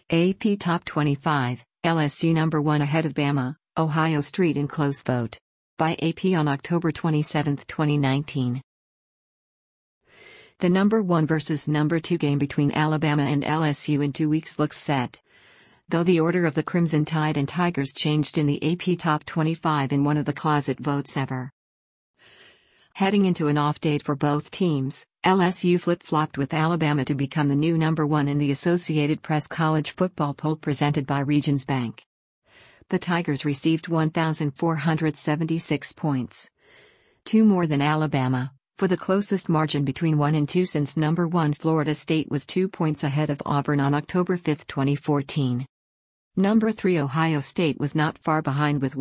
AP Top 25, LSU number 1 ahead of Bama, Ohio State in close vote. By AP on October 27, 2019. The number 1 versus number 2 game between Alabama and LSU in 2 weeks looks set. Though the order of the Crimson Tide and Tigers changed in the AP Top 25 in one of the closet votes ever. Heading into an off date for both teams, LSU flip-flopped with Alabama to become the new number 1 in the Associated Press college football poll presented by Regions Bank. The Tigers received 1,476 points. 2 more than Alabama, for the closest margin between 1 and 2 since number 1 Florida State was 2 points ahead of Auburn on October 5, 2014. Number 3 Ohio State was not far behind with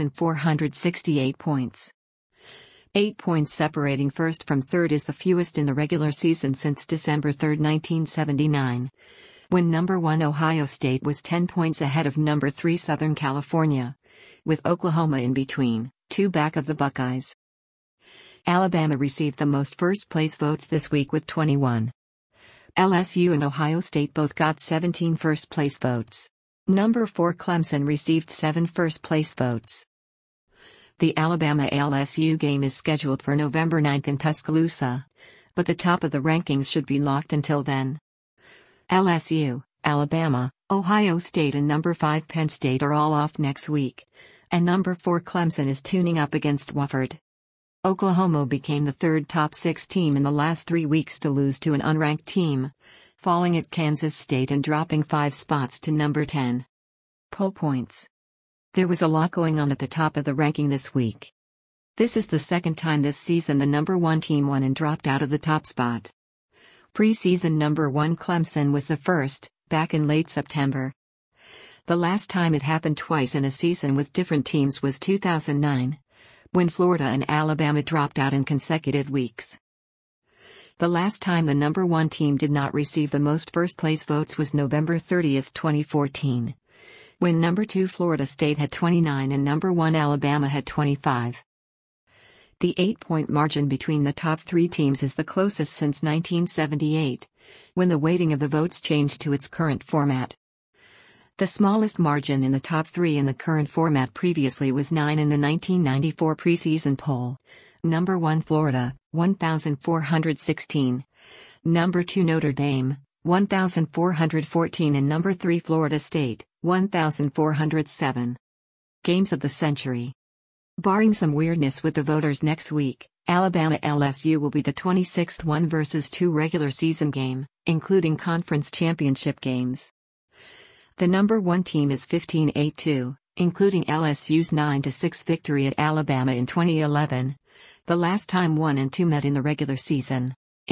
1,468 points. 8 points separating first from third is the fewest in the regular season since December 3, 1979, when number 1 Ohio State was 10 points ahead of number 3 Southern California, with Oklahoma in between, 2 back of the Buckeyes. Alabama received the most first-place votes this week with 21. LSU and Ohio State both got 17 first-place votes. Number 4 Clemson received 7 first-place votes. The Alabama-LSU game is scheduled for November 9 in Tuscaloosa, but the top of the rankings should be locked until then. LSU, Alabama, Ohio State and number 5 Penn State are all off next week, and number 4 Clemson is tuning up against Wofford. Oklahoma became the third top 6 team in the last 3 weeks to lose to an unranked team, falling at Kansas State and dropping 5 spots to number 10. Poll points. There was a lot going on at the top of the ranking this week. This is the second time this season the number 1 team won and dropped out of the top spot. Preseason number 1 Clemson was the first, back in late September. The last time it happened twice in a season with different teams was 2009. When Florida and Alabama dropped out in consecutive weeks. The last time the number 1 team did not receive the most first-place votes was November 30, 2014, when number 2 Florida State had 29 and number 1 Alabama had 25. The 8-point margin between the top 3 teams is the closest since 1978, when the weighting of the votes changed to its current format. The smallest margin in the top 3 in the current format previously was 9 in the 1994 preseason poll. Number 1 Florida, 1,416. Number 2 Notre Dame, 1,414 and number 3 Florida State, 1,407. Games of the century. Barring some weirdness with the voters next week, Alabama-LSU will be the 26th 1 versus 2 regular season game, including conference championship games. The number 1 team is 15-8-2, including LSU's 9-6 victory at Alabama in 2011, the last time 1 and 2 met in the regular season.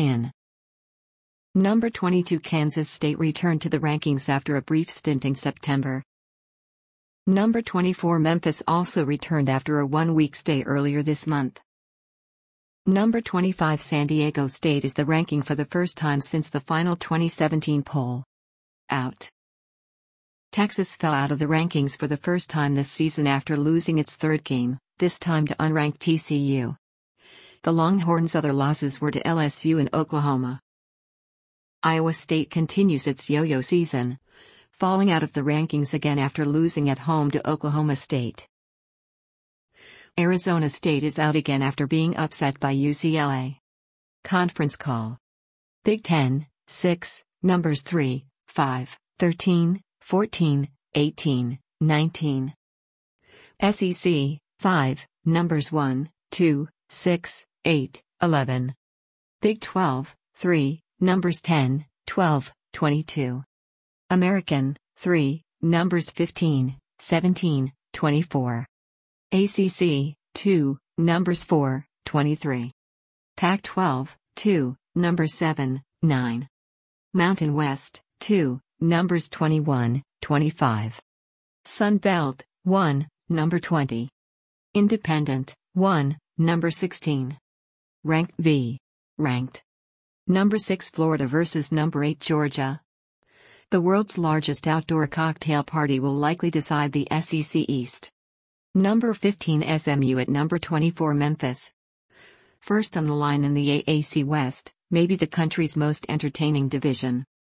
Number 22 Kansas State returned to the rankings after a brief stint in September. Number 24 Memphis also returned after a 1-week stay earlier this month. Number 25 San Diego State is the ranking for the first time since the final 2017 poll. Out. Texas fell out of the rankings for the first time this season after losing its third game, this time to unranked TCU. The Longhorns' other losses were to LSU and Oklahoma. Iowa State continues its yo-yo season, falling out of the rankings again after losing at home to Oklahoma State. Arizona State is out again after being upset by UCLA. Conference call. Big Ten, 6, numbers 3, 5, 13, 14, 18, 19. SEC, 5, numbers 1, 2, 6, 8, 11. Big 12, 3, numbers 10, 12, 22. American, 3, numbers 15, 17, 24. ACC, 2, numbers 4, 23. Pac-12, 2, numbers 7, 9. Mountain West, 2, numbers 21, 25. Sun Belt, 1, number 20. Independent, 1, number 16. Ranked v. Ranked. Number 6 Florida versus number 8 Georgia. The world's largest outdoor cocktail party will likely decide the SEC East. Number 15 SMU at number 24 Memphis. First on the line in the AAC West, maybe the country's most entertaining division.